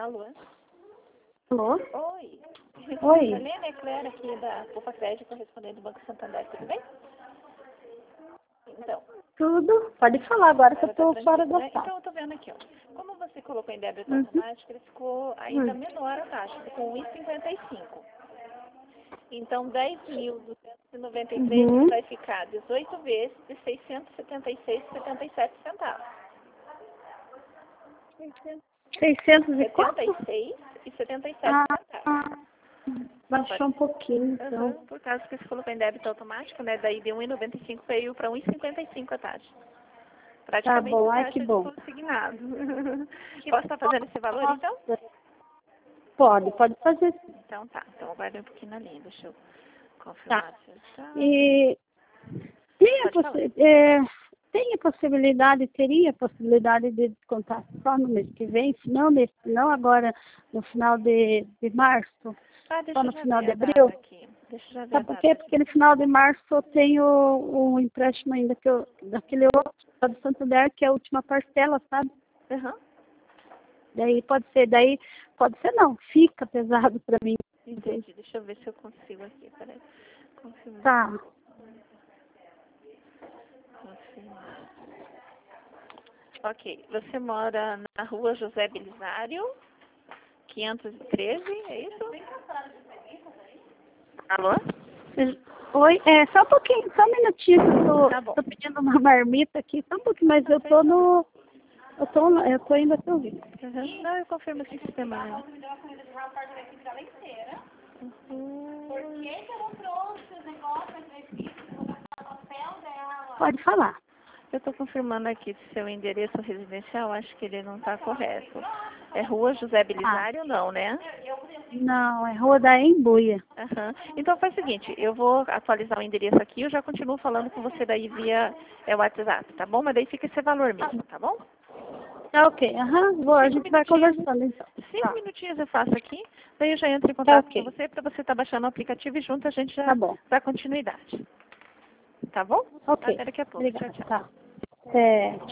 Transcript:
Alô? Alô? Oi. Oi. Helena é Clara aqui da Poupa Crédito, correspondente do Banco Santander, tudo bem? Então. Tudo? Pode falar agora que eu tô fora da né? sala. Então eu tô vendo aqui, ó. Como você colocou em débito automático, ele ficou ainda menor a taxa, ficou 1,55. Então 10.293 vai ficar 18 vezes de 676,77 centavos. 600 e quanto? 76,77 centavos. Baixou um pouquinho, então. Por causa que você colocou em débito automático, né? Daí de 1,95 veio para 1,55 a taxa. Praticamente Tá bom, a ai taxa que de bom. consignado. Posso estar fazendo esse valor, então? Pode fazer. Então tá. Então aguarde um pouquinho na linha. Deixa eu confirmar. Tá. Tá. E teria a possibilidade de descontar só no mês que vem, se não agora no final de março, Deixa só no eu já final ver de a data abril. aqui. Deixa eu já ver a Sabe por data quê? aqui. Porque no final de março eu tenho um empréstimo ainda daquele outro, do Santander, que é a última parcela, sabe? Aham. Daí pode ser não, fica pesado para mim. Entendi. Deixa eu ver se eu consigo aqui. Peraí. Confirmar. Tá. Confirmar. Ok. Você mora na rua José Belisário, 513, é isso? Alô? Oi, só um pouquinho, só um minutinho, Tá bom. tô pedindo uma marmita aqui, só um pouquinho, mas eu tô indo até o Rio. Uhum. Não, eu confirmo esse sistema. Né? Pode falar. Eu estou confirmando aqui se seu endereço residencial, acho que ele não está correto. É Rua José Belisário, não, né? Não, é Rua da Embuia. Uhum. Então faz o seguinte, eu vou atualizar o endereço aqui, eu já continuo falando com você daí via WhatsApp, tá bom? Mas daí fica esse valor mesmo, tá bom? Tá ok, a gente vai conversando então. 5 minutinhos eu faço aqui, daí eu já entro em contato com você para você estar baixando o aplicativo e junto a gente já dá continuidade. Tá bom? Ok. Até daqui a pouco. Obrigada. Tchau, tchau. Tá.